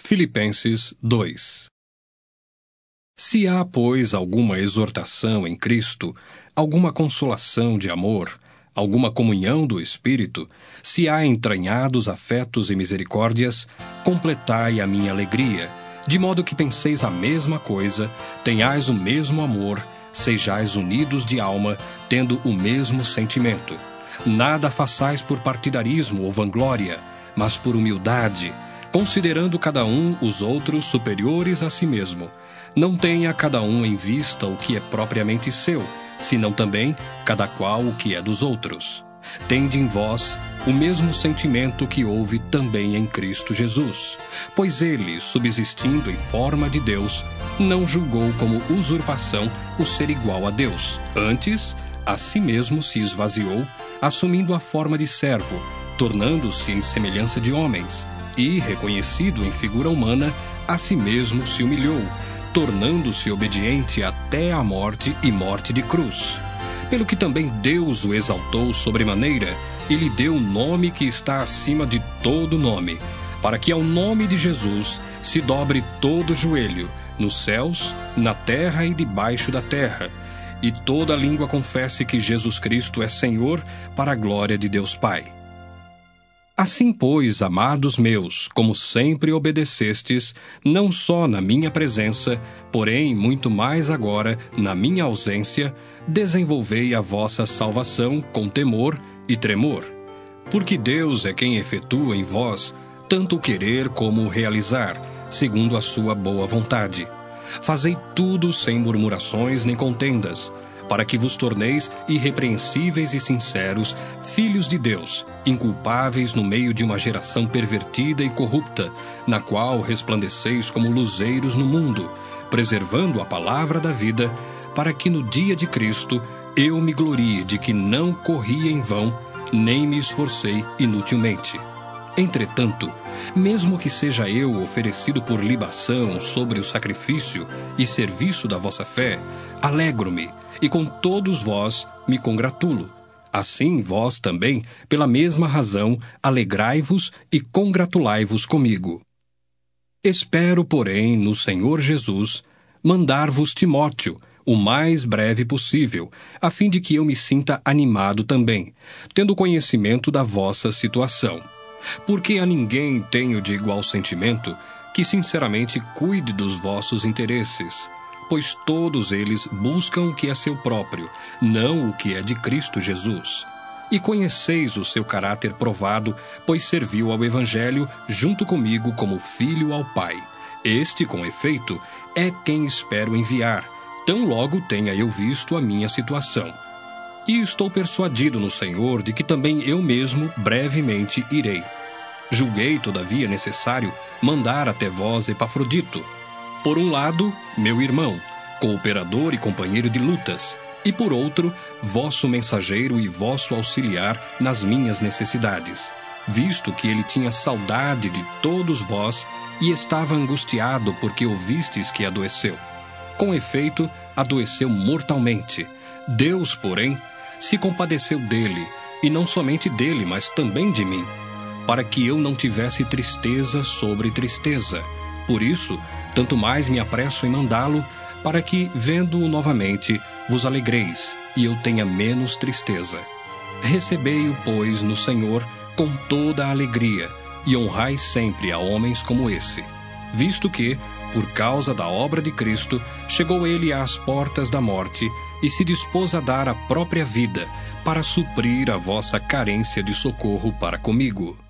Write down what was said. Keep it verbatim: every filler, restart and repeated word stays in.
Filipenses dois. Se há, pois, alguma exortação em Cristo, alguma consolação de amor, alguma comunhão do Espírito, se há entranhados afetos e misericórdias, completai a minha alegria, de modo que penseis a mesma coisa, tenhais o mesmo amor, sejais unidos de alma, tendo o mesmo sentimento. Nada façais por partidarismo ou vanglória, mas por humildade, considerando cada um os outros superiores a si mesmo. Não tenha cada um em vista o que é propriamente seu, senão também cada qual o que é dos outros. Tende em vós o mesmo sentimento que houve também em Cristo Jesus, pois ele, subsistindo em forma de Deus, não julgou como usurpação o ser igual a Deus. Antes, a si mesmo se esvaziou, assumindo a forma de servo, tornando-se em semelhança de homens, e, reconhecido em figura humana, a si mesmo se humilhou, tornando-se obediente até a morte e morte de cruz. Pelo que também Deus o exaltou sobremaneira, e lhe deu o nome que está acima de todo nome, para que ao nome de Jesus se dobre todo o joelho, nos céus, na terra e debaixo da terra, e toda língua confesse que Jesus Cristo é Senhor, para a glória de Deus Pai. Assim, pois, amados meus, como sempre obedecestes, não só na minha presença, porém muito mais agora na minha ausência, desenvolvei a vossa salvação com temor e tremor. Porque Deus é quem efetua em vós tanto o querer como o realizar, segundo a sua boa vontade. Fazei tudo sem murmurações nem contendas, para que vos torneis irrepreensíveis e sinceros, filhos de Deus, inculpáveis no meio de uma geração pervertida e corrupta, na qual resplandeceis como luzeiros no mundo, preservando a palavra da vida, para que no dia de Cristo eu me glorie de que não corri em vão, nem me esforcei inutilmente. Entretanto, mesmo que seja eu oferecido por libação sobre o sacrifício e serviço da vossa fé, alegro-me, e com todos vós me congratulo. Assim vós também, pela mesma razão, alegrai-vos e congratulai-vos comigo. Espero, porém, no Senhor Jesus, mandar-vos Timóteo, o mais breve possível, a fim de que eu me sinta animado também, tendo conhecimento da vossa situação. Porque a ninguém tenho de igual sentimento que sinceramente cuide dos vossos interesses, pois todos eles buscam o que é seu próprio, não o que é de Cristo Jesus. E conheceis o seu caráter provado, pois serviu ao Evangelho junto comigo como filho ao Pai. Este, com efeito, é quem espero enviar, tão logo tenha eu visto a minha situação. E estou persuadido no Senhor de que também eu mesmo brevemente irei. Julguei, todavia, necessário mandar até vós Epafrodito, por um lado, meu irmão, cooperador e companheiro de lutas, e por outro, vosso mensageiro e vosso auxiliar nas minhas necessidades, visto que ele tinha saudade de todos vós e estava angustiado porque ouvistes que adoeceu. Com efeito, adoeceu mortalmente. Deus, porém, se compadeceu dele, e não somente dele, mas também de mim, para que eu não tivesse tristeza sobre tristeza. Por isso, tanto mais me apresso em mandá-lo, para que, vendo-o novamente, vos alegreis, e eu tenha menos tristeza. Recebei-o, pois, no Senhor, com toda a alegria, e honrai sempre a homens como esse, visto que, por causa da obra de Cristo, chegou ele às portas da morte, e se dispôs a dar a própria vida, para suprir a vossa carência de socorro para comigo.